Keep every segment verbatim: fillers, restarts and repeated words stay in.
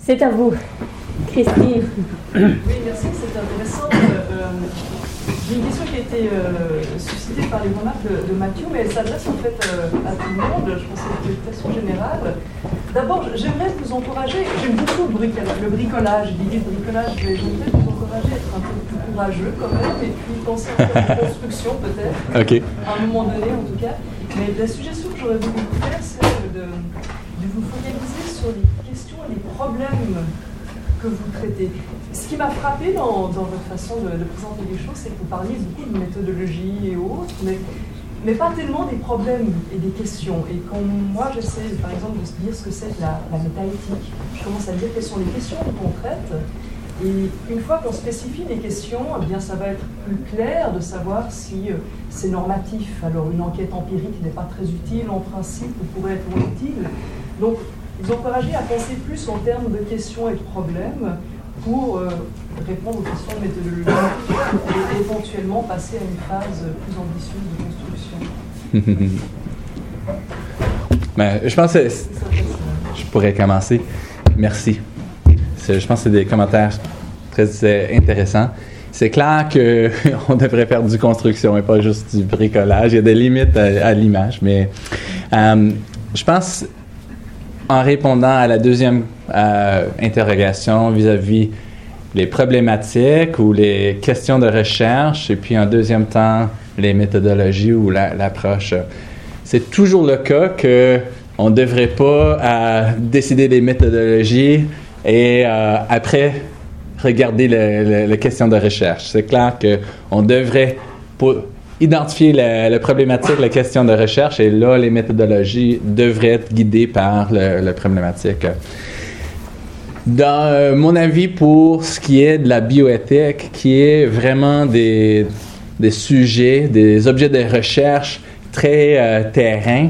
C'est à vous, Christine. Oui, merci, c'est intéressant. Euh, J'ai une question qui a été euh, suscitée par les remarques de, de Mathieu, mais elle s'adresse en fait euh, à tout le monde. Je pense que c'est une question générale. D'abord, j'aimerais vous encourager, j'aime beaucoup le bricolage, le bricolage, l'idée de bricolage, mais j'aimerais vous encourager à être un peu plus courageux quand même, et puis penser un peu à la construction peut-être, okay. à un moment donné en tout cas. Mais la suggestion que j'aurais voulu vous faire, c'est de, de vous focaliser sur les questions et les problèmes que vous traitez. Ce qui m'a frappé dans, dans votre façon de, de présenter les choses, c'est que vous parliez beaucoup de méthodologie et autres, mais, mais pas tellement des problèmes et des questions. Et quand moi j'essaie, par exemple, de se dire ce que c'est que la, la métaéthique, je commence à me dire quelles sont les questions qu'on traite. Et une fois qu'on spécifie les questions, eh bien, ça va être plus clair de savoir si euh, c'est normatif. Alors une enquête empirique n'est pas très utile en principe, ou pourrait être moins utile. Donc, vous encourager à penser plus en termes de questions et de problèmes pour euh, répondre aux questions de méthodologie et éventuellement passer à une phase plus ambitieuse de construction. Ben, je pense que je pourrais commencer. Merci. C'est, je pense que c'est des commentaires très intéressants. C'est clair qu'on devrait faire du construction et pas juste du bricolage. Il y a des limites à, à l'image, mais euh, je pense, en répondant à la deuxième euh, interrogation vis-à-vis les problématiques ou les questions de recherche, et puis en deuxième temps, les méthodologies ou la, l'approche, c'est toujours le cas qu'on ne devrait pas euh, décider des méthodologies et euh, après regarder les questions de recherche. C'est clair qu'on devrait pour identifier la, la problématique, la question de recherche, et là, les méthodologies devraient être guidées par le, la problématique. Dans euh, mon avis, pour ce qui est de la bioéthique, qui est vraiment des, des sujets, des objets de recherche très euh, terrain,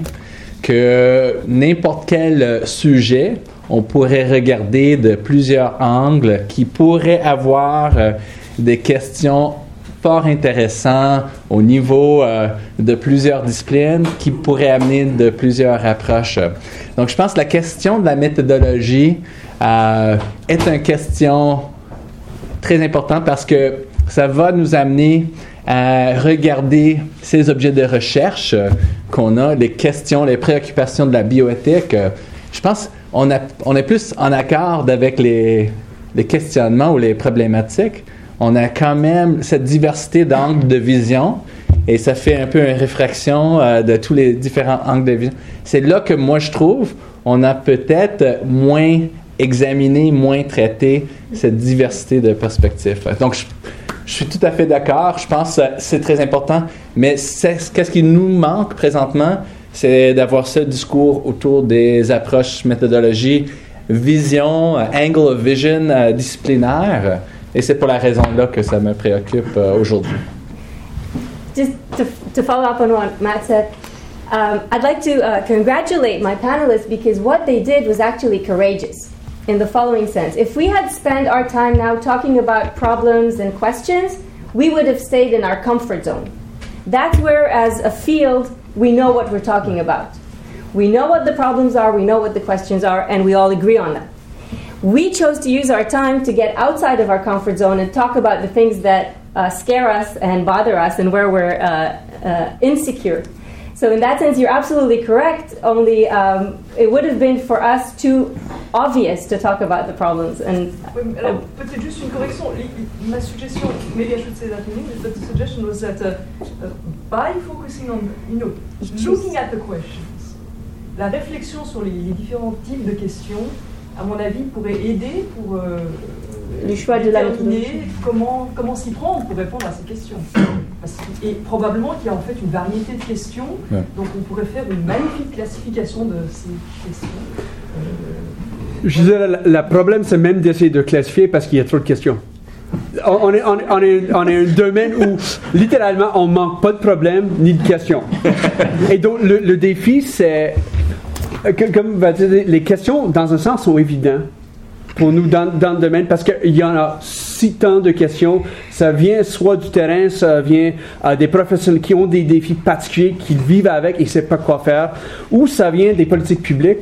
que n'importe quel sujet, on pourrait regarder de plusieurs angles qui pourraient avoir euh, des questions fort intéressantes au niveau euh, de plusieurs disciplines qui pourraient amener de plusieurs approches. Donc, je pense que la question de la méthodologie euh, est une question très importante parce que ça va nous amener à regarder ces objets de recherche qu'on a, les questions, les préoccupations de la bioéthique. Je pense On, a, on est plus en accord avec les, les questionnements ou les problématiques. On a quand même cette diversité d'angles de vision et ça fait un peu une réfraction euh, de tous les différents angles de vision. C'est là que moi, je trouve, on a peut-être moins examiné, moins traité cette diversité de perspectives. Donc, je, je suis tout à fait d'accord. Je pense que c'est très important. Mais c'est, qu'est-ce qui nous manque présentement? C'est d'avoir ce discours autour des approches, méthodologies, vision, uh, angle of vision uh, disciplinaire. Et c'est pour la raison là que ça me préoccupe uh, aujourd'hui. Just to, to follow up on what Matt said, um, I'd like to uh, congratulate my panelists because what they did was actually courageous in the following sense. If we had spent our time now talking about problems and questions, we would have stayed in our comfort zone. That's where, as a field, we know what we're talking about. We know what the problems are, we know what the questions are, and we all agree on them. We chose to use our time to get outside of our comfort zone and talk about the things that uh, scare us and bother us and where we're uh, uh, insecure. So in that sense, you're absolutely correct, only um, it would have been for us too obvious to talk about the problems. And oui, alors, peut-être juste une correction. Ma suggestion, maybe I should say that in English, but the suggestion was that uh, uh, by focusing on, you know, looking at the questions, la réflexion sur les, les différents types de questions, à mon avis, pourrait aider pour euh, le choix de la déterminer comment, comment s'y prendre pour répondre à ces questions. Parce que, et probablement qu'il y a en fait une variété de questions, ouais. Donc on pourrait faire une magnifique classification de ces questions. Euh, Je disais, le problème, c'est même d'essayer de classifier parce qu'il y a trop de questions. On, on, est, on, on, est, on est un domaine où, littéralement, on ne manque pas de problèmes ni de questions. Et donc, le, le défi, c'est... Comme va dire, les questions, dans un sens, sont évidentes pour nous dans, dans le domaine parce qu'il y en a si tant de questions. Ça vient soit du terrain, ça vient euh, des professionnels qui ont des défis particuliers, qui vivent avec et ne savent pas quoi faire, ou ça vient des politiques publiques.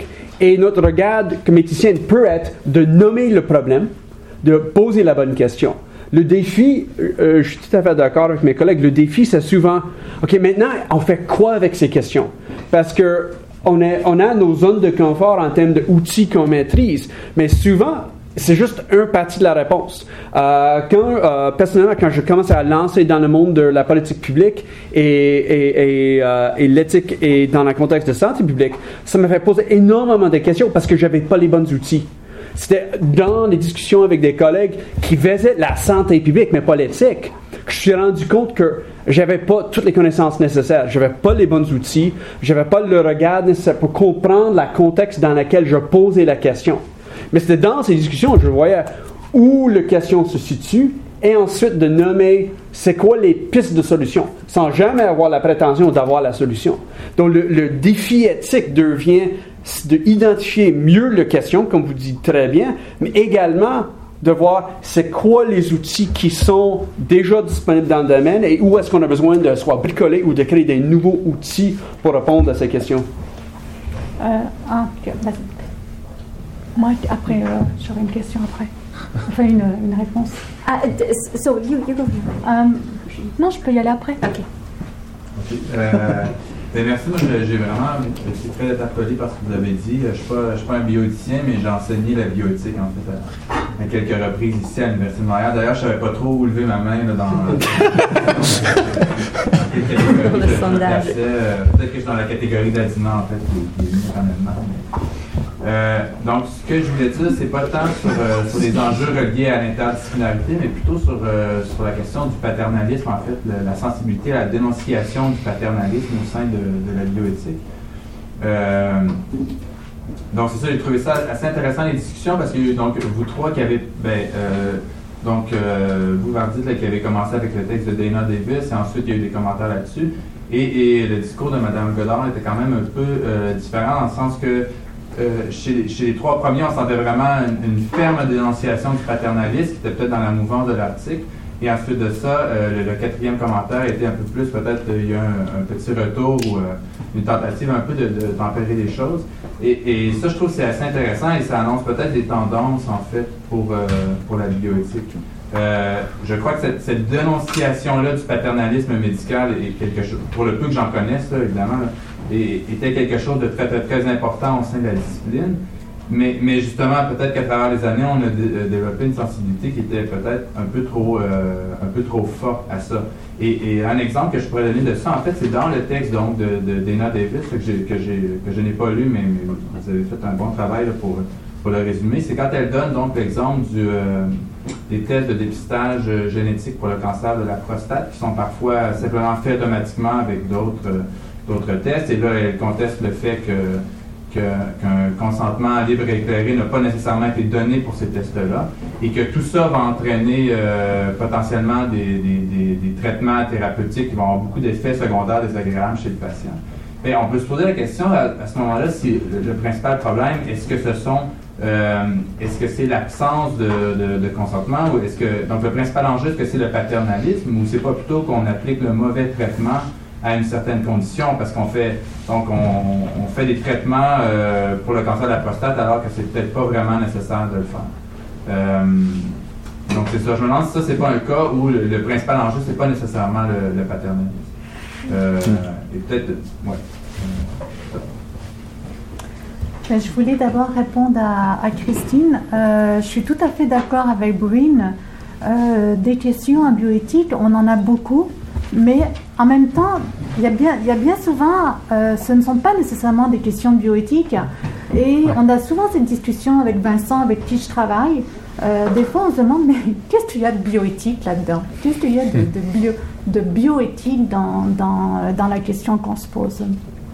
Et notre regard comme éthicien peut être de nommer le problème, de poser la bonne question. Le défi, euh, je suis tout à fait d'accord avec mes collègues, le défi c'est souvent, OK, maintenant on fait quoi avec ces questions? Parce que on, est, on a nos zones de confort en termes d'outils qu'on maîtrise, mais souvent, c'est juste une partie de la réponse. Euh, quand, euh, personnellement, quand je commence à lancer dans le monde de la politique publique et, et, et, euh, et l'éthique et dans le contexte de santé publique, ça me fait poser énormément de questions parce que je n'avais pas les bons outils. C'était dans les discussions avec des collègues qui faisaient la santé publique, mais pas l'éthique, que je me suis rendu compte que j'avais pas toutes les connaissances nécessaires, j'avais pas les bons outils, j'avais pas le regard nécessaire pour comprendre le contexte dans lequel je posais la question. Mais c'était dans ces discussions que je voyais où la question se situe et ensuite de nommer c'est quoi les pistes de solution, sans jamais avoir la prétention d'avoir la solution. Donc le, le défi éthique devient d'identifier mieux la question, comme vous dites très bien, mais également de voir c'est quoi les outils qui sont déjà disponibles dans le domaine et où est-ce qu'on a besoin de soit bricoler ou de créer des nouveaux outils pour répondre à ces questions. Euh, ah, vas-y. Moi, après, euh, j'aurai une question après. Enfin, une, une réponse. Ah, so you, you go. Um, non, je peux y aller après. Ok. Ok. Euh, ben merci, moi j'ai vraiment été très interpellé par ce que vous avez dit. Je ne suis, suis pas un bioéthicien, mais j'ai enseigné la bioéthique en fait à, à quelques reprises ici à l'Université de Montréal. D'ailleurs, je ne savais pas trop où lever ma main là, dans, dans, dans quelle catégorie le je sondage. me plaçais. Peut-être que je suis dans la catégorie d'Adina en fait, qui, qui est venue honnêtement. Euh, donc, ce que je voulais dire, c'est pas tant sur, euh, sur les enjeux reliés à l'interdisciplinarité, mais plutôt sur, euh, sur la question du paternalisme, en fait, le, la sensibilité à la dénonciation du paternalisme au sein de, de la bioéthique. Euh, donc, c'est ça, j'ai trouvé ça assez intéressant, les discussions, parce que donc, vous trois qui avez, ben, euh, donc, euh, vous, Vardit, là, qui avez commencé avec le texte de Dana Davis, et ensuite, il y a eu des commentaires là-dessus, et, et le discours de Mme Godard était quand même un peu euh, différent, dans le sens que Euh, chez, chez les trois premiers, on sentait vraiment une, une ferme dénonciation du paternalisme, qui était peut-être dans la mouvance de l'article. Et ensuite de ça, euh, le, le quatrième commentaire était un peu plus, peut-être, euh, il y a un, un petit retour ou euh, une tentative un peu de, de, d'empêcher les choses. Et, et ça, je trouve que c'est assez intéressant et ça annonce peut-être des tendances, en fait, pour, euh, pour la bioéthique. Euh, je crois que cette, cette dénonciation-là du paternalisme médical est quelque chose, pour le peu que j'en connaisse, là, évidemment, là, et, était quelque chose de très, très, très important au sein de la discipline. Mais, mais justement, peut-être qu'à travers les années, on a dé, euh, développé une sensibilité qui était peut-être un peu trop, euh, un peu trop forte à ça. Et, et un exemple que je pourrais donner de ça, en fait, c'est dans le texte donc, de, de Dana Davis, que, j'ai, que, j'ai, que je n'ai pas lu, mais, mais vous avez fait un bon travail là, pour, pour le résumer. C'est quand elle donne donc l'exemple du, euh, des tests de dépistage euh, génétique pour le cancer de la prostate, qui sont parfois simplement faits automatiquement avec d'autres... Euh, d'autres tests, et là, elle conteste le fait que, que, qu'un consentement libre et éclairé n'a pas nécessairement été donné pour ces tests-là, et que tout ça va entraîner euh, potentiellement des, des, des, des traitements thérapeutiques qui vont avoir beaucoup d'effets secondaires désagréables chez le patient. Mais on peut se poser la question à, à ce moment-là si le, le principal problème, est-ce que ce sont euh, est-ce que c'est l'absence de, de, de consentement, ou est-ce que donc le principal enjeu, est-ce que c'est le paternalisme, ou c'est pas plutôt qu'on applique le mauvais traitement à une certaine condition, parce qu'on fait donc on, on fait des traitements euh, pour le cancer de la prostate alors que c'est peut-être pas vraiment nécessaire de le faire. Euh, donc c'est ça, je me demande si ça c'est pas un cas où le, le principal enjeu c'est pas nécessairement le, le paternalisme. Euh, et peut-être, ouais. Je voulais d'abord répondre à, à Christine. Euh, je suis tout à fait d'accord avec Brune. Euh, des questions en bioéthique, on en a beaucoup. Mais en même temps, il y a bien, il y a bien souvent, euh, ce ne sont pas nécessairement des questions bioéthiques. Et on a souvent cette discussion avec Vincent, avec qui je travaille. Euh, des fois, on se demande, mais qu'est-ce qu'il y a de bioéthique là-dedans? Qu'est-ce qu'il y a de, de, bio, de bioéthique dans, dans, dans la question qu'on se pose?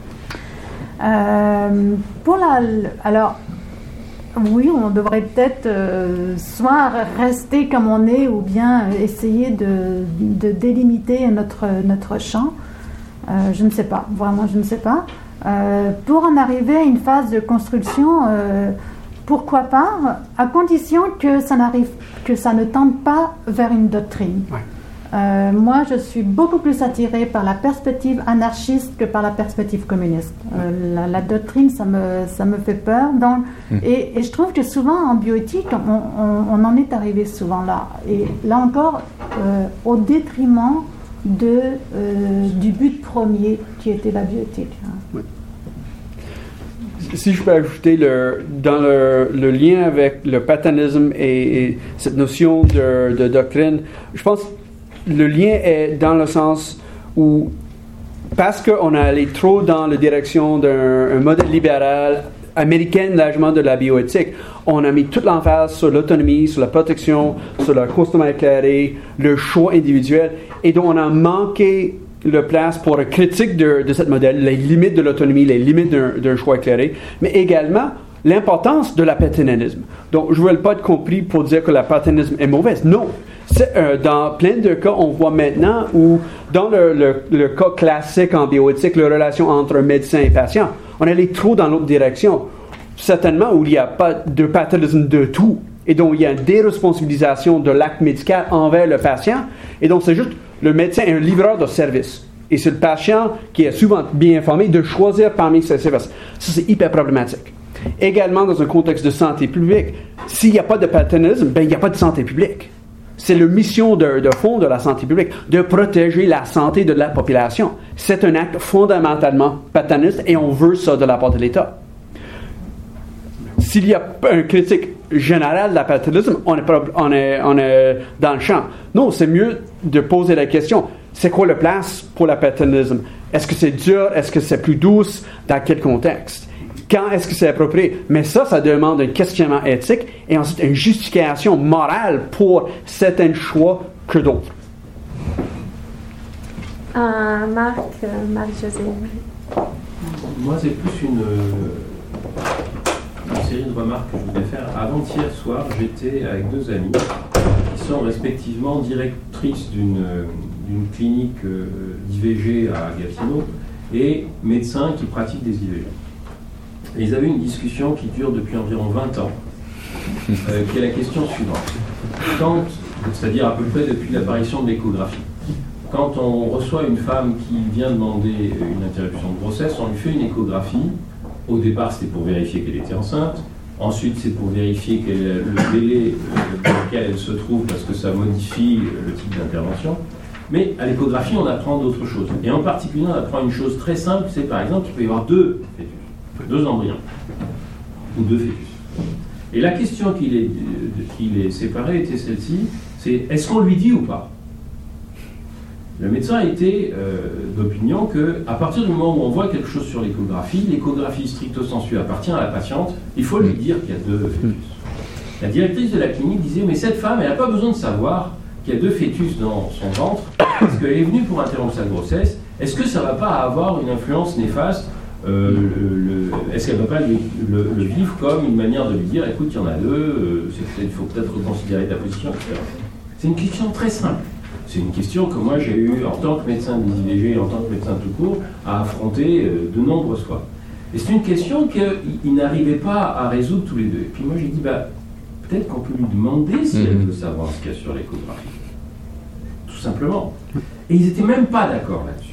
euh, pour la, alors, oui, on devrait peut-être euh, soit rester comme on est ou bien essayer de, de délimiter notre, notre champ. Euh, je ne sais pas, vraiment je ne sais pas. Euh, pour en arriver à une phase de construction, euh, pourquoi pas, à condition que ça, n'arrive, que ça ne tende pas vers une doctrine. Ouais. Euh, moi, je suis beaucoup plus attirée par la perspective anarchiste que par la perspective communiste. Euh, la, la doctrine, ça me, ça me fait peur. Donc, mmh. et, et je trouve que souvent, en bioéthique, on, on, on en est arrivé souvent là. Et là encore, euh, au détriment de, euh, du but premier qui était la bioéthique. Oui. Si je peux ajouter, le, dans le, le lien avec le patanisme et, et cette notion de, de doctrine, je pense le lien est dans le sens où, parce qu'on a allé trop dans la direction d'un modèle libéral américain, largement de la bioéthique, on a mis toute l'emphase sur l'autonomie, sur la protection, sur le constamment éclairé, le choix individuel, et donc on a manqué la place pour une critique de, de ce modèle, les limites de l'autonomie, les limites d'un, d'un choix éclairé, mais également l'importance de la patanisme. Donc, je ne veux pas être compris pour dire que la patanisme est mauvaise. Non. C'est, euh, dans plein de cas, on voit maintenant où, dans le, le, le cas classique en bioéthique, la relation entre un médecin et patient, on allait trop dans l'autre direction. Certainement où il n'y a pas de patanisme de tout, et donc il y a une déresponsabilisation de l'acte médical envers le patient, et donc c'est juste le médecin est un livreur de service. Et c'est le patient qui est souvent bien informé de choisir parmi ces services. Ça, c'est hyper problématique. Également, dans un contexte de santé publique, s'il n'y a pas de patanisme, ben, il n'y a pas de santé publique. C'est la mission de, de fond de la santé publique, de protéger la santé de la population. C'est un acte fondamentalement pataniste et on veut ça de la part de l'État. S'il y a une critique générale de la patanisme, on est, on, est, on est dans le champ. Non, c'est mieux de poser la question, c'est quoi la place pour la patanisme? Est-ce que c'est dur? Est-ce que c'est plus douce? Dans quel contexte? Quand est-ce que c'est approprié? Mais ça, ça demande un questionnement éthique et ensuite une justification morale pour certains choix que d'autres. Euh, Marc, euh, Marc-José. Moi, c'est plus une, une série de remarques que je voulais faire. Avant-hier soir, j'étais avec deux amies qui sont respectivement directrices d'une, d'une clinique d'I V G à Gatineau et médecins qui pratiquent des I V G. Et ils avaient une discussion qui dure depuis environ vingt ans, euh, qui est la question suivante. Quand, c'est-à-dire à peu près depuis l'apparition de l'échographie, quand on reçoit une femme qui vient demander une interruption de grossesse, on lui fait une échographie. Au départ, c'était pour vérifier qu'elle était enceinte. Ensuite, c'est pour vérifier quel est le délai dans lequel elle se trouve, parce que ça modifie le type d'intervention. Mais à l'échographie, on apprend d'autres choses. Et en particulier, on apprend une chose très simple, c'est par exemple qu'il peut y avoir deux fœtus. Deux embryons, ou deux fœtus. Et la question qui les, qui les séparait était celle-ci, c'est est-ce qu'on lui dit ou pas? Le médecin était euh, d'opinion qu'à partir du moment où on voit quelque chose sur l'échographie, l'échographie stricto sensu appartient à la patiente, il faut lui dire qu'il y a deux fœtus. La directrice de la clinique disait, mais cette femme, elle n'a pas besoin de savoir qu'il y a deux fœtus dans son ventre, parce qu'elle est venue pour interrompre sa grossesse, est-ce que ça ne va pas avoir une influence néfaste? Euh, le, le, est-ce qu'elle ne va pas lui, le, le vivre comme une manière de lui dire écoute, il y en a deux, euh, c'est il faut peut-être reconsidérer ta position, et cetera. C'est une question très simple. C'est une question que moi j'ai eu en tant que médecin des I V G et en tant que médecin tout court à affronter euh, de nombreuses fois. Et c'est une question qu'ils n'arrivaient pas à résoudre tous les deux. Et puis moi j'ai dit bah, peut-être qu'on peut lui demander si elle veut savoir ce qu'il y a sur l'échographie. Tout simplement. Et ils n'étaient même pas d'accord là-dessus.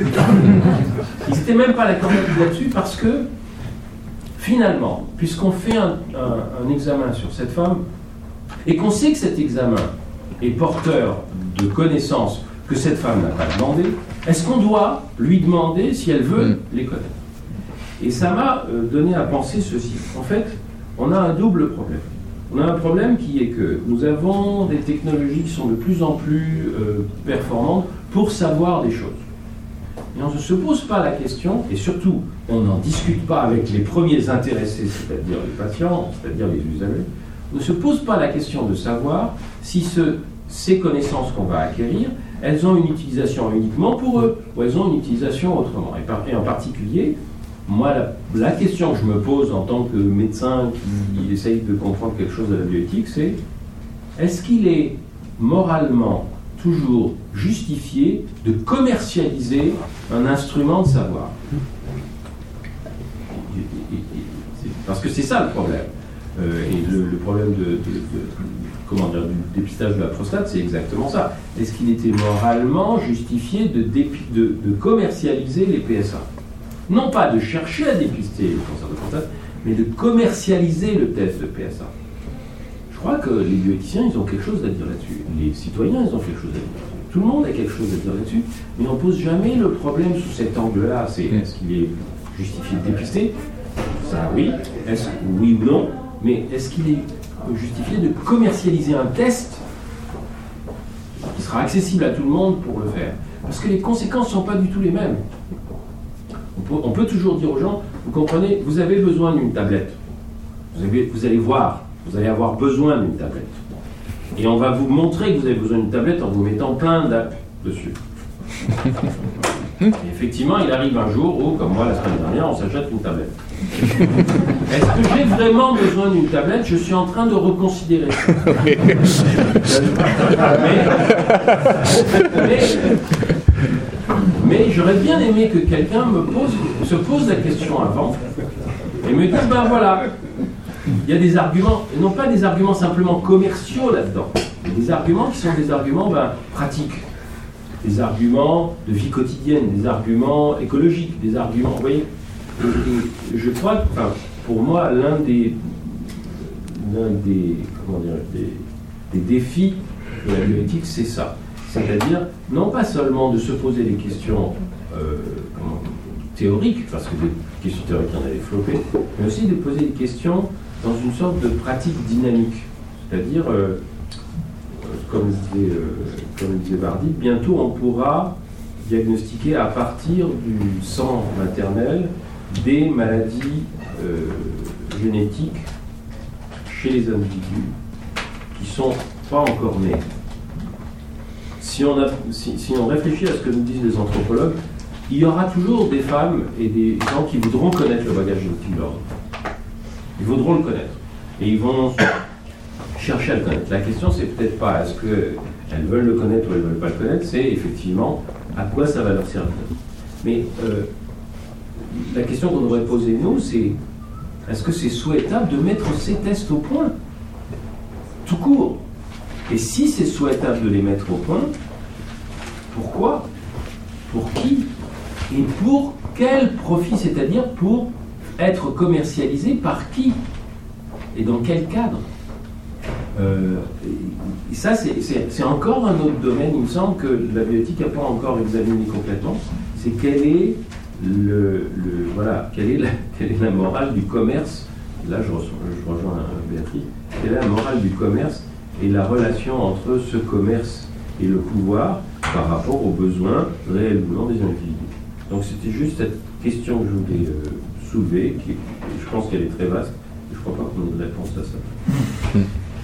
Ils n'étaient même pas d'accord là-dessus parce que, finalement, puisqu'on fait un, un, un examen sur cette femme et qu'on sait que cet examen est porteur de connaissances que cette femme n'a pas demandé, est-ce qu'on doit lui demander si elle veut les connaître? Et ça m'a euh, donné à penser ceci. En fait, on a un double problème. On a un problème qui est que nous avons des technologies qui sont de plus en plus euh, performantes pour savoir des choses. Et on ne se pose pas la question, et surtout, on n'en discute pas avec les premiers intéressés, c'est-à-dire les patients, c'est-à-dire les usagers, on ne se pose pas la question de savoir si ce, ces connaissances qu'on va acquérir, elles ont une utilisation uniquement pour eux, ou elles ont une utilisation autrement. Et, par, et en particulier, moi, la, la question que je me pose en tant que médecin qui essaye de comprendre quelque chose de la bioéthique, c'est est-ce qu'il est moralement toujours justifié de commercialiser un instrument de savoir? Parce que c'est ça le problème. Euh, et le, le problème de, de, de comment dire, du dépistage de la prostate, c'est exactement ça. Est-ce qu'il était moralement justifié de, dépi- de, de commercialiser les P S A? Non pas de chercher à dépister le cancer de prostate, mais de commercialiser le test de P S A. Je crois que les bioéthiciens, ils ont quelque chose à dire là-dessus. Les citoyens, ils ont quelque chose à dire. Tout le monde a quelque chose à dire là-dessus, mais on ne pose jamais le problème sous cet angle-là. C'est est-ce qu'il est justifié de dépister? Ça, oui. Est-ce oui ou non? Mais est-ce qu'il est justifié de commercialiser un test qui sera accessible à tout le monde pour le faire? Parce que les conséquences ne sont pas du tout les mêmes. On peut, on peut toujours dire aux gens, vous comprenez, vous avez besoin d'une tablette. Vous, avez, vous allez voir, vous allez avoir besoin d'une tablette. Et on va vous montrer que vous avez besoin d'une tablette en vous mettant plein d'apps dessus. Et effectivement, il arrive un jour où, comme moi la semaine dernière, on s'achète une tablette. Est-ce que j'ai vraiment besoin d'une tablette? Je suis en train de reconsidérer. mais, mais, mais j'aurais bien aimé que quelqu'un me pose, se pose la question avant et me dise, ben voilà, il y a des arguments, et non pas des arguments simplement commerciaux là-dedans, mais des arguments qui sont des arguments ben, pratiques, des arguments de vie quotidienne, des arguments écologiques, des arguments, vous voyez. Et, et je crois que, enfin, pour moi, l'un des, l'un des, comment dire, des, des défis de la bioéthique, c'est ça. C'est-à-dire, non pas seulement de se poser des questions euh, comment, théoriques, parce que des questions théoriques, il y en a des floppées, mais aussi de poser des questions dans une sorte de pratique dynamique. C'est-à-dire, euh, comme disait, euh, comme disait Vardy, bientôt on pourra diagnostiquer à partir du sang maternel des maladies euh, génétiques chez les individus qui ne sont pas encore nés. Si on, a, si, si on réfléchit à ce que nous disent les anthropologues, il y aura toujours des femmes et des gens qui voudront connaître le bagage génétique de leur enfant. Ils voudront le connaître. Et ils vont chercher à le connaître. La question, c'est peut-être pas est-ce qu'elles veulent le connaître ou elles ne veulent pas le connaître, c'est effectivement à quoi ça va leur servir. Mais euh, la question qu'on devrait poser, nous, c'est est-ce que c'est souhaitable de mettre ces tests au point? Tout court. Et si c'est souhaitable de les mettre au point, pourquoi? Pour qui? Et pour quel profit? C'est-à-dire pour être commercialisé par qui? Et dans quel cadre? euh, et ça, c'est, c'est, c'est encore un autre domaine, il me semble, que la bioéthique n'a pas encore examiné complètement. C'est quelle est, le, le, voilà, quelle est, la, quelle est la morale du commerce? Là, je, reçois, je rejoins Béatrice. Quelle est la morale du commerce et la relation entre ce commerce et le pouvoir par rapport aux besoins réels ou non des individus? Donc c'était juste cette question que je voulais euh, soulever, qui, je pense qu'elle est très vaste, et je ne crois pas qu'on ait de réponse à ça.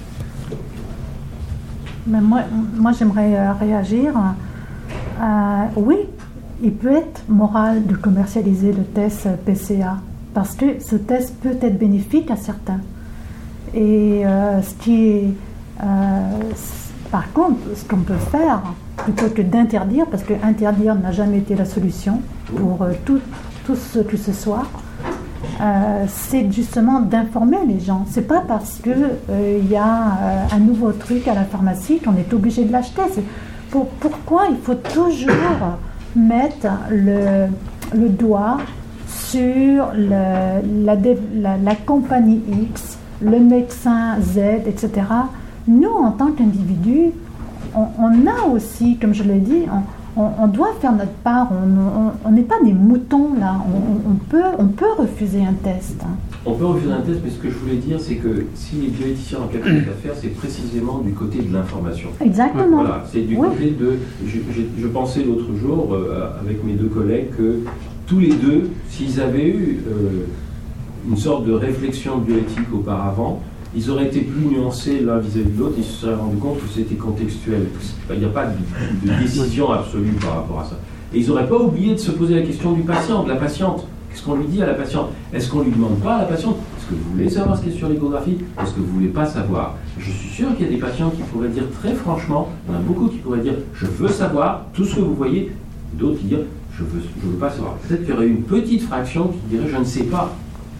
Mais moi, moi j'aimerais euh, réagir. Euh, oui, il peut être moral de commercialiser le test P C A, parce que ce test peut être bénéfique à certains. Et euh, ce qui est... Euh, par contre, ce qu'on peut faire, plutôt que d'interdire, parce que interdire n'a jamais été la solution pour euh, tout, tout ce que ce soit, euh, c'est justement d'informer les gens. C'est pas parce que euh, y a euh, un nouveau truc à la pharmacie qu'on est obligé de l'acheter. C'est pour, pourquoi il faut toujours mettre le, le doigt sur le, la, la, la compagnie X, le médecin Z, et cetera. Nous, en tant qu'individus, on, on a aussi, comme je l'ai dit, on, on, on doit faire notre part. On n'est pas des moutons, là. On, on, peut, on peut refuser un test. On peut refuser un test, mais ce que je voulais dire, c'est que si les bioéthiciens ont quelque chose à faire, c'est précisément du côté de l'information. Exactement. Voilà, c'est du oui. côté de... Je, je, je pensais l'autre jour, euh, avec mes deux collègues, que tous les deux, s'ils avaient eu euh, une sorte de réflexion bioéthique auparavant, ils auraient été plus nuancés l'un vis-à-vis de l'autre, ils se seraient rendus compte que c'était contextuel. Il n'y a pas de, de décision absolue par rapport à ça. Et ils n'auraient pas oublié de se poser la question du patient, de la patiente. Qu'est-ce qu'on lui dit à la patiente? Est-ce qu'on ne lui demande pas à la patiente, est-ce que vous voulez savoir ce qui est sur l'échographie? Est-ce que vous ne voulez pas savoir? Je suis sûr qu'il y a des patients qui pourraient dire très franchement, il y en a beaucoup qui pourraient dire je veux savoir tout ce que vous voyez, d'autres qui disent je ne veux, je veux pas savoir. Peut-être qu'il y aurait une petite fraction qui dirait je ne sais pas.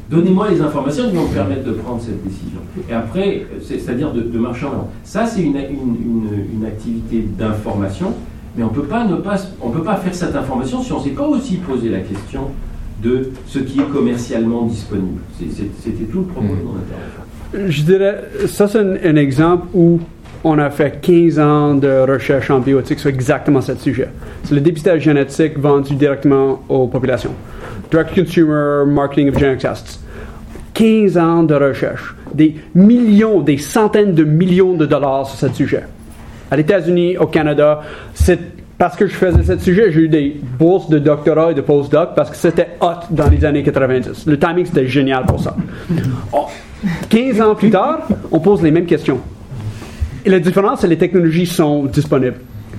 Donnez-moi les informations qui vont me permettre de prendre cette décision. Et après, c'est, c'est-à-dire de, de marcher en avant. Ça, c'est une, une, une, une activité d'information, mais on peut pas ne pas, on peut pas faire cette information si on ne s'est pas aussi posé la question de ce qui est commercialement disponible. C'est, c'est, c'était tout le propos de mon intervention. Je dirais, ça c'est un, un exemple où on a fait quinze ans de recherche en bioéthique sur exactement ce sujet. C'est le dépistage génétique vendu directement aux populations. Direct-to-consumer marketing of genetic tests. quinze ans de recherche. Des millions, des centaines de millions de dollars sur ce sujet. À l'États-Unis, au Canada, c'est parce que je faisais ce sujet, j'ai eu des bourses de doctorat et de post-doc parce que c'était hot dans les années quatre-vingt-dix. Le timing, c'était génial pour ça. Oh, quinze ans plus tard, on pose les mêmes questions. Et la différence, c'est que les technologies sont disponibles.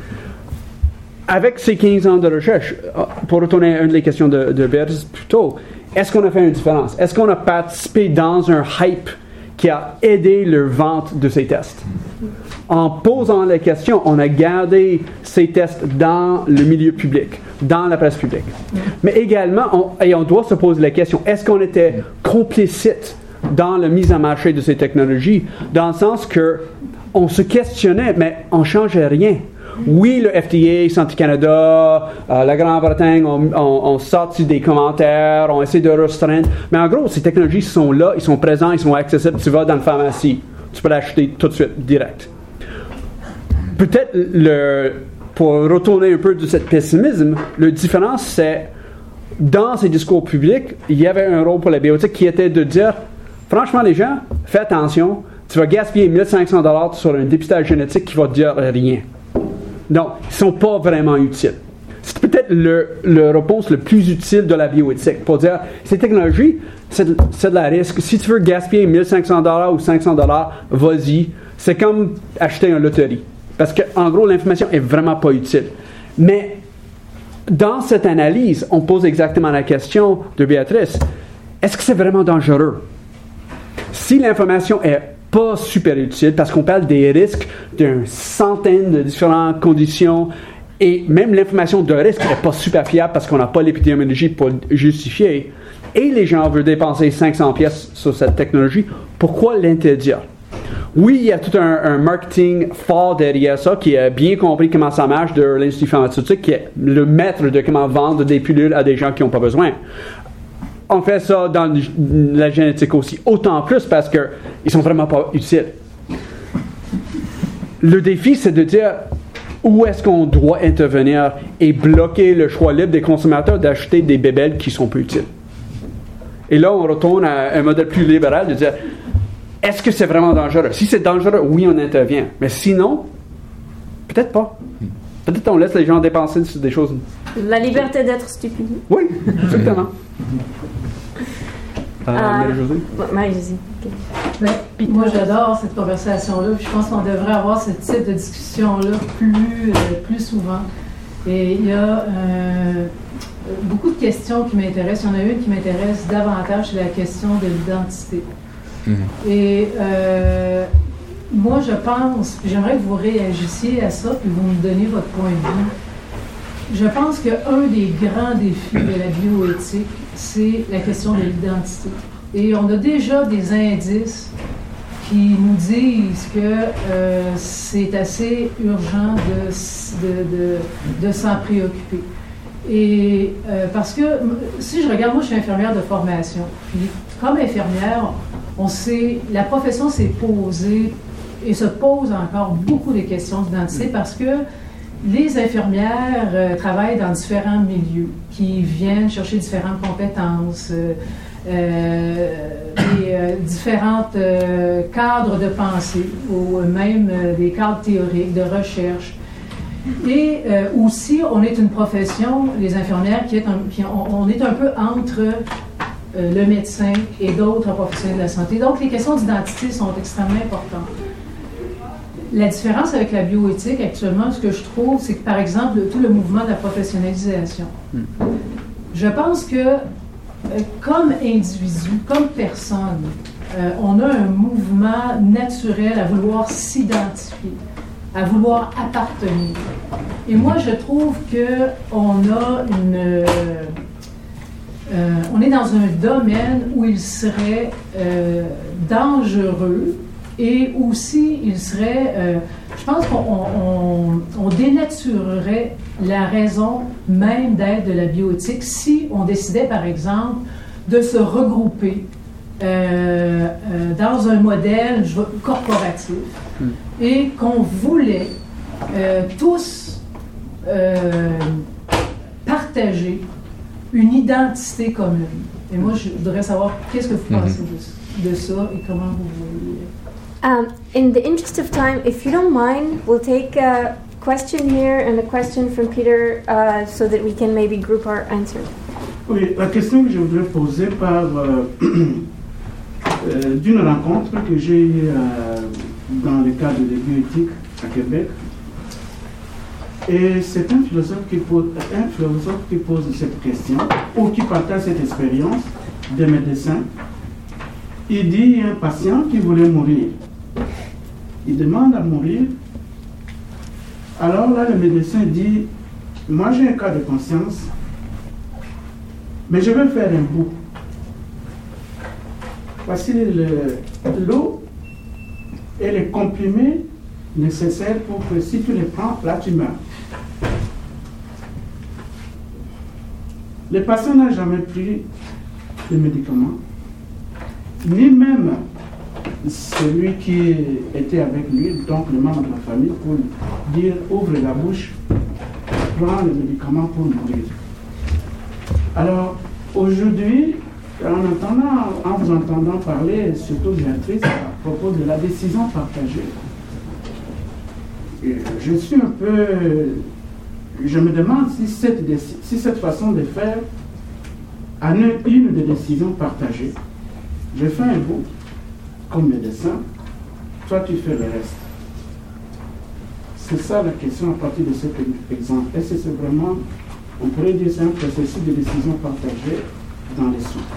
Avec ces quinze ans de recherche, pour retourner à une des questions de, de Béatrice plus tôt, est-ce qu'on a fait une différence? Est-ce qu'on a participé dans un hype qui a aidé le vente de ces tests? En posant la question, on a gardé ces tests dans le milieu public, dans la presse publique. Mais également, on, et on doit se poser la question, est-ce qu'on était complicite dans la mise en marché de ces technologies, dans le sens que on se questionnait, mais on ne changeait rien. Oui, le F D A, Santé Canada, euh, la Grande-Bretagne ont, ont, ont sorti des commentaires, ont essayé de restreindre. Mais en gros, ces technologies sont là, ils sont présents, ils sont accessibles. Tu vas dans la pharmacie, tu peux l'acheter tout de suite, direct. Peut-être, le, pour retourner un peu de ce pessimisme, la différence, c'est, dans ces discours publics, il y avait un rôle pour la bioéthique qui était de dire, franchement, les gens, fais attention, tu vas gaspiller mille cinq cents dollars sur un dépistage génétique qui va te dire rien. Donc, ils ne sont pas vraiment utiles. C'est peut-être le, le réponse le plus utile de la bioéthique pour dire, ces technologies, c'est de, c'est de la risque. Si tu veux gaspiller mille cinq cents dollars ou cinq cents dollars, vas-y. C'est comme acheter une loterie. Parce qu'en gros, l'information est vraiment pas utile. Mais dans cette analyse, on pose exactement la question de Béatrice, est-ce que c'est vraiment dangereux? Si l'information est pas super utile, parce qu'on parle des risques d'une centaine de différentes conditions, et même l'information de risque n'est pas super fiable parce qu'on n'a pas l'épidémiologie pour justifier, et les gens veulent dépenser cinq cents pièces sur cette technologie, pourquoi l'interdire? Oui, il y a tout un, un marketing fort derrière ça qui a bien compris comment ça marche de l'Institut pharmaceutique, qui est le maître de comment vendre des pilules à des gens qui n'ont pas besoin. On fait ça dans la génétique aussi, autant plus parce qu'ils ne sont vraiment pas utiles. Le défi, c'est de dire où est-ce qu'on doit intervenir et bloquer le choix libre des consommateurs d'acheter des bébelles qui sont peu utiles. Et là, on retourne à un modèle plus libéral de dire, est-ce que c'est vraiment dangereux? Si c'est dangereux, oui, on intervient. Mais sinon, peut-être pas. Peut-être on laisse les gens dépenser sur des choses. La liberté d'être stupide. Oui, exactement. Euh, Marie-Josée? Marie-Josée. Okay. Ben, moi, j'adore cette conversation-là. Je pense qu'on devrait avoir ce type de discussion-là plus, euh, plus souvent. Et il y a euh, beaucoup de questions qui m'intéressent. Il y en a une qui m'intéresse davantage, c'est la question de l'identité. Mm-hmm. Et euh, moi, je pense, j'aimerais que vous réagissiez à ça, puis vous me donniez votre point de vue. Je pense qu'un des grands défis de la bioéthique, c'est la question de l'identité. Et on a déjà des indices qui nous disent que euh, c'est assez urgent de, de, de, de s'en préoccuper. Et euh, parce que, si je regarde, moi je suis infirmière de formation, puis comme infirmière, on sait, la profession s'est posée et se pose encore beaucoup de questions d'identité parce que les infirmières euh, travaillent dans différents milieux qui viennent chercher différentes compétences, euh, euh, et euh, différents euh, cadres de pensée, ou même euh, des cadres théoriques, de recherche. Et euh, aussi, on est une profession, les infirmières, qui est un, qui on, on est un peu entre euh, le médecin et d'autres professionnels de la santé. Donc, les questions d'identité sont extrêmement importantes. La différence avec la bioéthique actuellement, ce que je trouve, c'est que, par exemple, tout le mouvement de la professionnalisation. Je pense que, euh, comme individu, comme personne, euh, on a un mouvement naturel à vouloir s'identifier, à vouloir appartenir. Et moi, je trouve qu'on a une... Euh, euh, on est dans un domaine où il serait euh, dangereux et aussi il serait, euh, je pense qu'on on, on dénaturerait la raison même d'être de la bioéthique si on décidait par exemple de se regrouper euh, euh, dans un modèle je veux, corporatif mm. et qu'on voulait euh, tous euh, partager une identité commune. Et moi, je voudrais savoir qu'est-ce que vous pensez mm-hmm. de, de ça et comment vous voyez. Um, in the interest of time, if you don't mind, we'll take a question here and a question from Peter uh, so that we can maybe group our answers. Oui, la question que je voudrais poser par euh, euh, d'une rencontre que j'ai eue euh, dans le cadre de bioéthique à Québec. Et c'est un philosophe qui pose, un philosophe qui pose cette question, ou qui partage cette expérience de médecin. Il dit il y a un patient qui voulait mourir. Il demande à mourir. Alors là, le médecin dit, moi j'ai un cas de conscience, mais je vais faire un bout. Voici l'eau et les comprimés nécessaires pour que si tu les prends, là tu meurs. Le patient n'a jamais pris de médicaments, ni même celui qui était avec lui, donc le membre de la famille, pour dire ouvre la bouche, prends le médicament pour mourir. Alors aujourd'hui, en, entendant, en vous entendant parler, surtout Béatrice, à propos de la décision partagée, je suis un peu. Je me demande si cette, si cette façon de faire en est une des décisions partagées. Je fais un bout comme médecin, toi tu fais le reste. C'est ça la question à partir de cet exemple. Est-ce que c'est vraiment, on pourrait dire, c'est un processus de décision partagée dans les soins?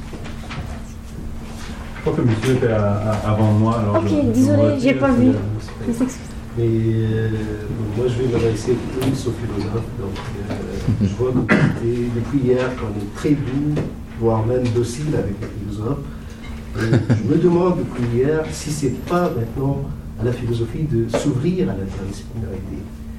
Je crois que monsieur était à, à, avant moi. Alors ok, je, désolé, j'ai pas vu. Je Mais euh, moi, je vais m'adresser plus aux philosophes. Donc, euh, je vois que depuis hier, qu'on est très doux, voire même docile avec les philosophes. Et je me demande depuis hier si c'est pas maintenant à la philosophie de s'ouvrir à l'interdisciplinarité.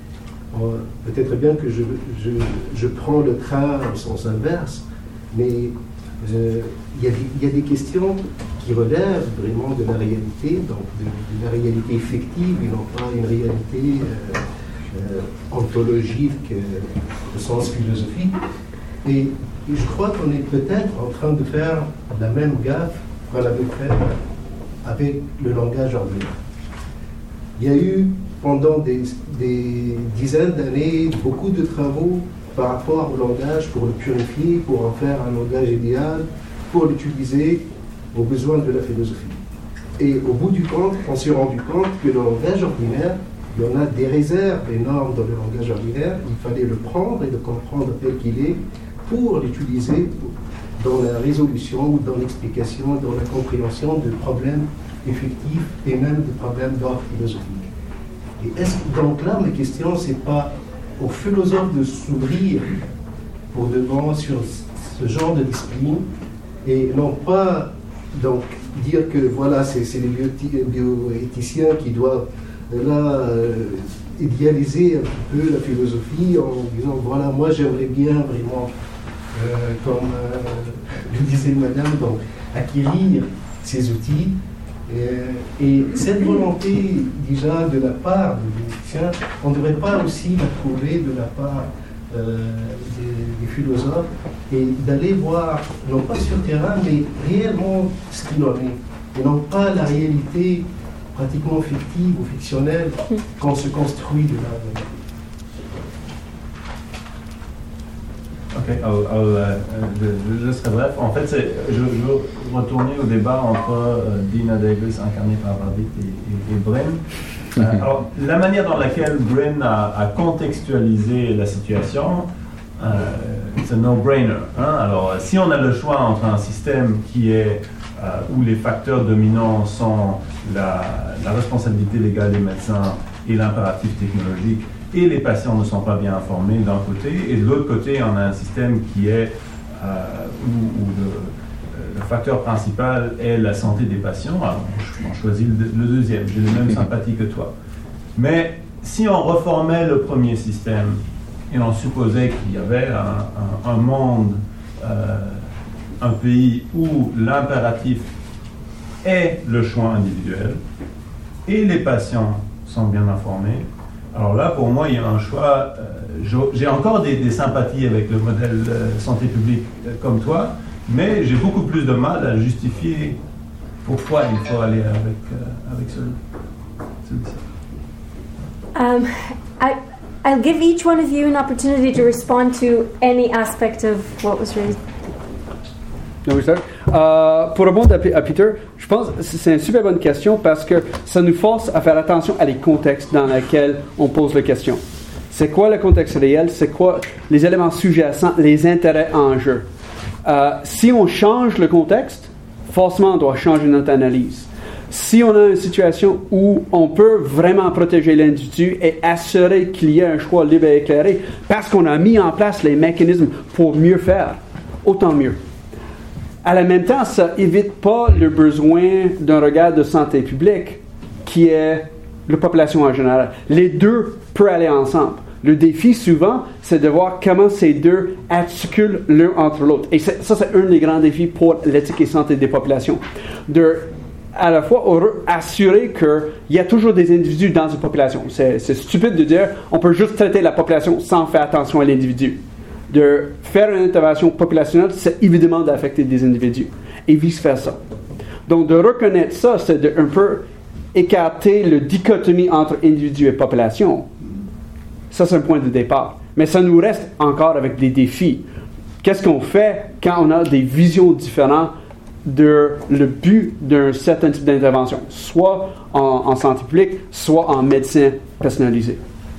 Peut-être bien que je, je, je prends le train au sens inverse, mais il euh, y, y a des questions qui relèvent vraiment de la réalité, donc de, de la réalité effective, et non pas une réalité euh, euh, ontologique euh, au sens philosophique. Et, et je crois qu'on est peut-être en train de faire la même gaffe qu'on avait fait avec le langage ordinaire. Il y a eu pendant des, des dizaines d'années beaucoup de travaux par rapport au langage pour le purifier, pour en faire un langage idéal, pour l'utiliser aux besoins de la philosophie. Et au bout du compte, on s'est rendu compte que le langage ordinaire, il y en a des réserves énormes dans le langage ordinaire, il fallait le prendre et le comprendre tel qu'il est pour l'utiliser dans la résolution ou dans l'explication, dans la compréhension de problèmes effectifs et même de problèmes d'ordre philosophique. Et est-ce que, donc là, ma question, c'est pas aux philosophes de s'ouvrir pour devant sur ce genre de discipline et non pas donc dire que voilà, c'est, c'est les bioéthiciens qui doivent là euh, idéaliser un petit peu la philosophie en disant voilà, moi j'aimerais bien vraiment, euh, comme euh, le disait madame, donc acquérir ces outils. Et, et cette volonté déjà de la part des bioéthiciens, on ne devrait pas aussi la trouver de la part euh, des, des philosophes et d'aller voir, non pas sur le terrain, mais réellement ce qu'il en est, et non pas la réalité pratiquement fictive ou fictionnelle qu'on se construit de là. Ok, I'll, I'll, uh, je, je serai bref. En fait, c'est, je, je veux retourner au débat entre euh, Dina Davis, incarnée par Barbit, et, et, et Bryn. Euh, alors, la manière dans laquelle Bryn a, a contextualisé la situation, euh, c'est un no-brainer. Hein? Alors, si on a le choix entre un système qui est euh, où les facteurs dominants sont la, la responsabilité légale des médecins et l'impératif technologique, et les patients ne sont pas bien informés d'un côté, et de l'autre côté, on a un système qui est où, où le, le facteur principal est la santé des patients, alors on, on choisit le, le deuxième, j'ai les mêmes sympathies que toi. Mais si on reformait le premier système et on supposait qu'il y avait un, un, un monde, euh, un pays où l'impératif est le choix individuel et les patients sont bien informés, alors là, pour moi, il y a un choix. Euh, j'ai encore des, des sympathies avec le modèle euh, santé publique euh, comme toi, mais j'ai beaucoup plus de mal à justifier pourquoi il faut aller avec, euh, avec celui-ci. Um, I, I'll give each one of you an opportunity to respond to any aspect of what was raised. Oui, sir. Euh, pour répondre à, P- à Peter, je pense que c'est une super bonne question parce que ça nous force à faire attention à les contextes dans lesquels on pose la question. C'est quoi le contexte réel? C'est quoi les éléments sous-jacents, les intérêts en jeu? Euh, si on change le contexte, forcément on doit changer notre analyse. Si on a une situation où on peut vraiment protéger l'individu et assurer qu'il y ait un choix libre et éclairé parce qu'on a mis en place les mécanismes pour mieux faire, autant mieux. À la même temps, ça évite pas le besoin d'un regard de santé publique qui est la population en général. Les deux peuvent aller ensemble. Le défi, souvent, c'est de voir comment ces deux articulent l'un entre l'autre. Et c'est, ça, c'est un des grands défis pour l'éthique et santé des populations. De, à la fois, assurer qu'il y a toujours des individus dans une population. C'est, c'est stupide de dire on peut juste traiter la population sans faire attention à l'individu. De faire une intervention populationnelle, c'est évidemment d'affecter des individus, et vice-versa. Donc, de reconnaître ça, c'est de un peu écarter la dichotomie entre individu et population. Ça, c'est un point de départ. Mais ça nous reste encore avec des défis. Qu'est-ce qu'on fait quand on a des visions différentes de le but d'un certain type d'intervention, soit en, en santé publique, soit en médecine personnalisé?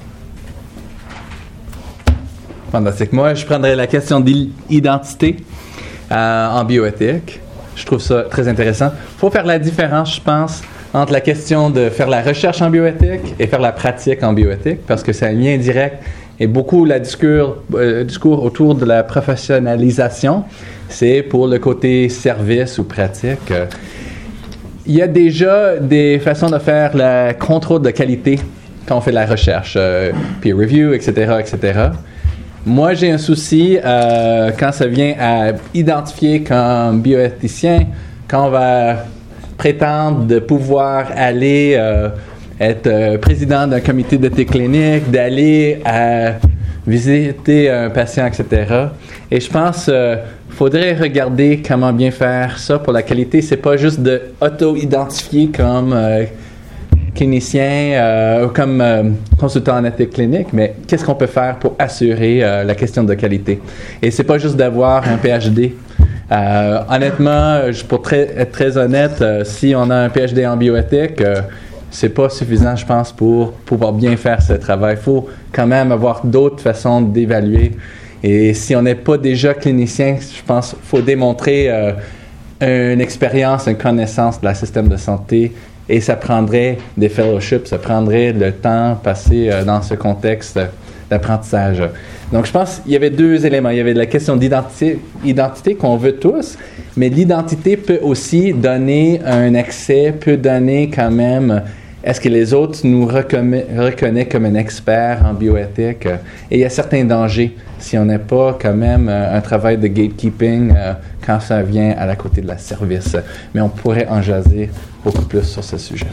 Fantastique. Moi, je prendrais la question d'identité euh, en bioéthique. Je trouve ça très intéressant. Il faut faire la différence, je pense, entre la question de faire la recherche en bioéthique et faire la pratique en bioéthique, parce que c'est un lien direct. Et beaucoup, le discours, euh, discours autour de la professionnalisation, c'est pour le côté service ou pratique. Euh, il y a déjà des façons de faire le contrôle de qualité quand on fait de la recherche, euh, peer review, et cetera, et cetera. Moi, j'ai un souci euh, quand ça vient à identifier comme bioéthicien, quand on va prétendre de pouvoir aller euh, être euh, président d'un comité d'éthique clinique, d'aller à visiter un patient, et cetera. Et je pense qu'il euh, faudrait regarder comment bien faire ça pour la qualité. C'est pas juste de auto-identifier comme euh, clinicien euh, ou comme euh, consultant en éthique clinique, mais qu'est-ce qu'on peut faire pour assurer euh, la question de qualité? Et c'est pas juste d'avoir un P H D. Euh, honnêtement, pour très, être très honnête, euh, si on a un P H D en bioéthique, euh, c'est pas suffisant, je pense, pour pouvoir bien faire ce travail. Il faut quand même avoir d'autres façons d'évaluer. Et si on n'est pas déjà clinicien, je pense qu'il faut démontrer euh, une expérience, une connaissance de la système de santé. Et ça prendrait des fellowships, ça prendrait le temps passé euh, dans ce contexte d'apprentissage. Donc, je pense qu'il y avait deux éléments. Il y avait la question d'identité identité qu'on veut tous, mais l'identité peut aussi donner un accès, peut donner quand même, est-ce que les autres nous reconnaissent comme un expert en bioéthique? Et il y a certains dangers si on n'a pas quand même un travail de gatekeeping euh, quand ça vient à la côté de la service. Mais on pourrait en jaser beaucoup plus sur ce sujet.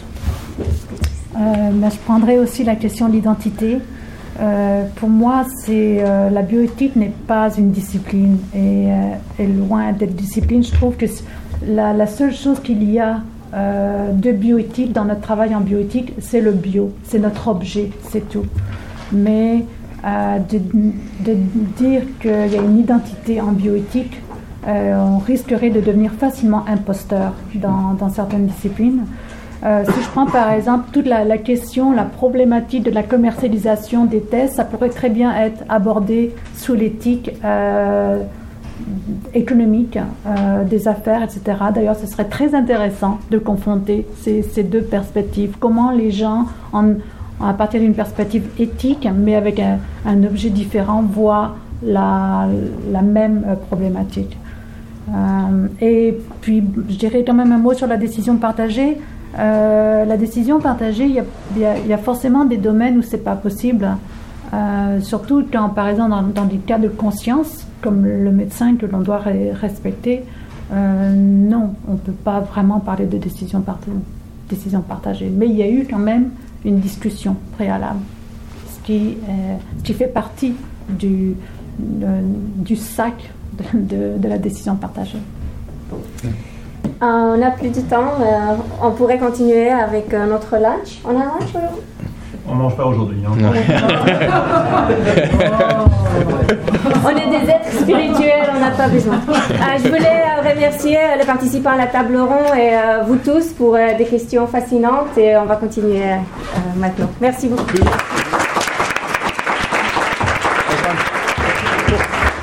Euh, ben, je prendrais aussi la question de l'identité. Euh, pour moi, c'est, euh, la bioéthique n'est pas une discipline et euh, est loin d'être discipline. Je trouve que la, la seule chose qu'il y a euh, de bioéthique dans notre travail en bioéthique, c'est le bio, c'est notre objet, c'est tout. Mais euh, de, de dire qu'il y a une identité en bioéthique, euh, on risquerait de devenir facilement imposteur dans, dans certaines disciplines. Euh, si je prends par exemple toute la, la question, la problématique de la commercialisation des tests, ça pourrait très bien être abordé sous l'éthique euh, économique euh, des affaires, et cetera. D'ailleurs, ce serait très intéressant de confronter ces, ces deux perspectives. Comment les gens, en, à partir d'une perspective éthique, mais avec un, un objet différent, voient la, la même euh, problématique. Euh, et puis, je dirais quand même un mot sur la décision partagée. Euh, la décision partagée, il y a, y a, y a forcément des domaines où c'est pas possible, euh, surtout quand, par exemple, dans, dans des cas de conscience, comme le médecin que l'on doit re- respecter, euh, non, on ne peut pas vraiment parler de décision, part- décision partagée. Mais il y a eu quand même une discussion préalable, ce qui, euh, ce qui fait partie du, de, du sac de, de, de la décision partagée. Euh, on n'a plus de temps. Euh, on pourrait continuer avec euh, notre lunch. On a un lunch aujourd'hui? On mange pas aujourd'hui. Hein. On est des êtres spirituels, on n'a pas besoin. Euh, je voulais euh, remercier euh, les participants à la table ronde et euh, vous tous pour euh, des questions fascinantes et on va continuer euh, maintenant. Merci beaucoup.